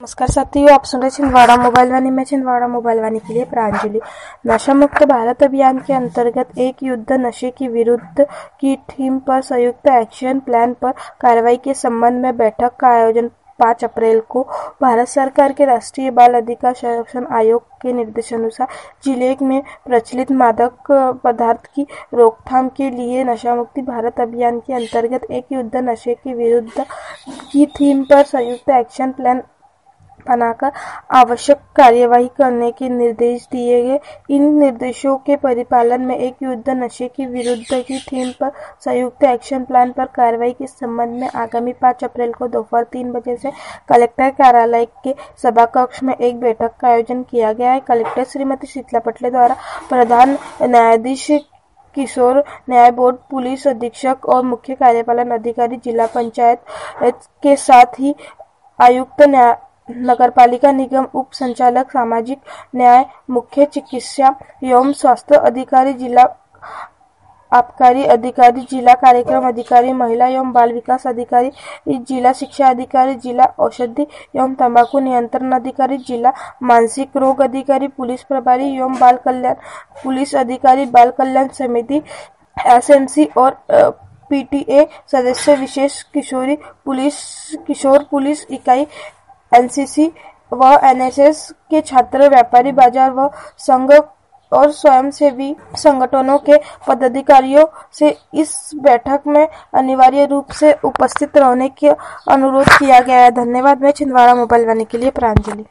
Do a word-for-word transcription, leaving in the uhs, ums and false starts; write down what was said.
नमस्कार साथियों, आप सुन रहे छिंदवाड़ा मोबाइल वाणी में छिंदवाड़ा मोबाइल वाणी के लिए प्रांजलि। नशा मुक्त भारत अभियान के अंतर्गत एक युद्ध नशे की विरुद्ध की थीम पर संयुक्त एक्शन प्लान पर कार्रवाई के संबंध में बैठक का आयोजन पाँच अप्रैल को भारत सरकार के राष्ट्रीय बाल अधिकार संरक्षण आयोग के निर्देशानुसार जिले में प्रचलित मादक पदार्थ की रोकथाम के लिए नशा मुक्ति भारत अभियान के अंतर्गत एक युद्ध नशे की विरुद्ध की थीम पर संयुक्त एक्शन प्लान बनाकर आवश्यक कार्यवाही करने के निर्देश दिए गए। इन निर्देशों के परिपालन में एक युद्ध नशे की विरुद्ध की थीम पर संयुक्त एक्शन प्लान पर कार्रवाई के संबंध में आगामी पाँच अप्रैल को दोपहर तीन बजे से कलेक्टर कार्यालय के सभा कक्ष में एक बैठक का आयोजन किया गया है। कलेक्टर श्रीमती शीतला पटले द्वारा प्रधान न्यायाधीश किशोर न्याय बोर्ड, पुलिस अधीक्षक और मुख्य कार्यपालन अधिकारी जिला पंचायत के साथ ही आयुक्त न्याय नगरपालिका निगम, उप संचालक सामाजिक न्याय, मुख्य चिकित्सा एवं स्वास्थ्य अधिकारी, जिला आबकारी अधिकारी, जिला कार्यक्रम अधिकारी, महिला एवं बाल विकास अधिकारी, जिला शिक्षा अधिकारी, जिला औषधि एवं तंबाकू नियंत्रण अधिकारी, जिला मानसिक रोग अधिकारी, पुलिस प्रभारी एवं बाल कल्याण पुलिस अधिकारी, बाल कल्याण समिति, एसएमसी और पीटीए सदस्य, विशेष किशोरी पुलिस किशोर पुलिस इकाई, एनसीसी व एनएसएस के छात्र, व्यापारी बाजार व संघ और स्वयंसेवी संगठनों के पदाधिकारियों से इस बैठक में अनिवार्य रूप से उपस्थित रहने का अनुरोध किया गया है। धन्यवाद। मैं छिंदवाड़ा मोबाइल वाणी के लिए प्रांजलि।